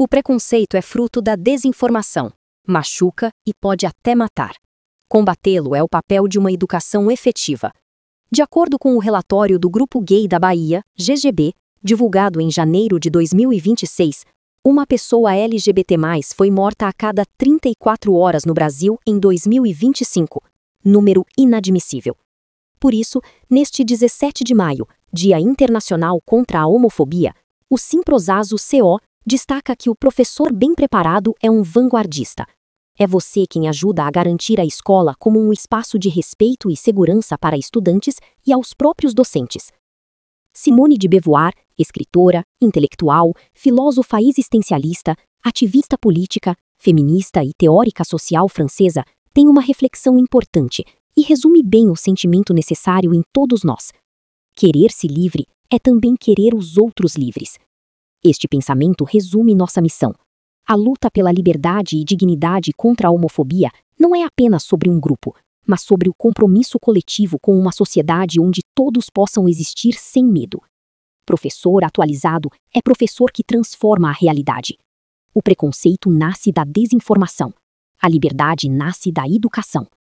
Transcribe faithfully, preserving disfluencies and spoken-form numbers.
O preconceito é fruto da desinformação, machuca e pode até matar. Combatê-lo é o papel de uma educação efetiva. De acordo com o relatório do Grupo Gay da Bahia, G G B, divulgado em janeiro de dois mil e vinte e seis, uma pessoa L G B T mais, foi morta a cada trinta e quatro horas no Brasil em dois mil e vinte e cinco, número inadmissível. Por isso, neste dezessete de maio, Dia Internacional contra a Homofobia, o Simprosazo C O destaca que o professor bem preparado é um vanguardista. É você quem ajuda a garantir a escola como um espaço de respeito e segurança para estudantes e aos próprios docentes. Simone de Beauvoir, escritora, intelectual, filósofa existencialista, ativista política, feminista e teórica social francesa, tem uma reflexão importante e resume bem o sentimento necessário em todos nós. Querer-se livre é também querer os outros livres. Este pensamento resume nossa missão. A luta pela liberdade e dignidade contra a homofobia não é apenas sobre um grupo, mas sobre o compromisso coletivo com uma sociedade onde todos possam existir sem medo. Professor atualizado é professor que transforma a realidade. O preconceito nasce da desinformação. A liberdade nasce da educação.